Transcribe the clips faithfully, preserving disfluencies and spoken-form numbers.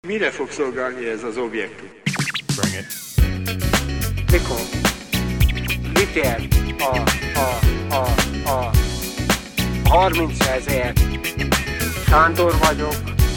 Mire fog szolgálni ez az objektum? Bring it. Mikor? Mit ér a, a, a, a harmincezer? Sándor vagyok.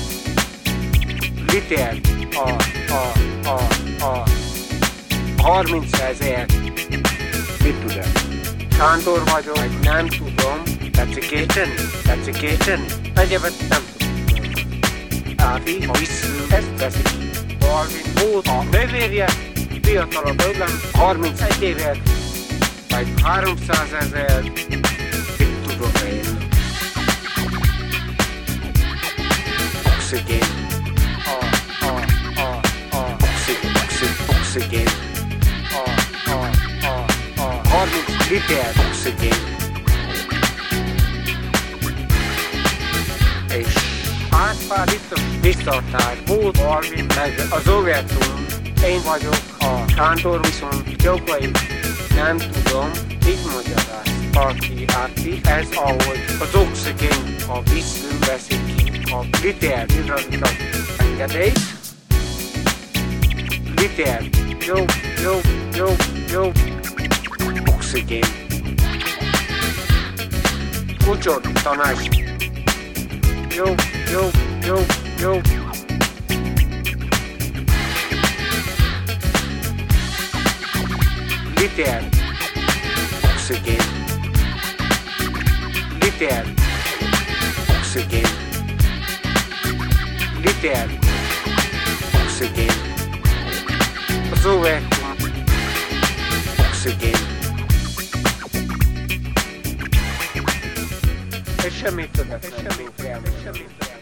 Mit ér a, a, a, a harmincezer? Mit tud el? Sándor vagyok, vagy nem tudom. Tetszik érteni? Tetszik érteni? Egyébként nem tudom. Áfi, ha visszül, ezt veszik. Balvin volt a nővérje, fiatalabb öglem, harmincegy évet, vagy háromszázezer, mit tudom én. Oxigén. A, a, a, a, oxigén, oxigén, oxigén. A, a, a, a, harminc liter oxigén. És hátpár biztos visszatár volt Balvin, meg az Overton. Én vagyok a Sándor, viszont jogai nem tudom, mit magyaráz. Aki áti, ez ahogy az oxigén a vízből veszik ki a liter irányított engedélyt. Liter, jó, jó, jó, jó, oxigén. Kucsot, tanács. Jó, jó, jó, jó. Liter, oxigén. Liter, oxigén. Liter, oxigén. Az Overton, oxigén. És semmit többet, és semmit fel, és semmit fel.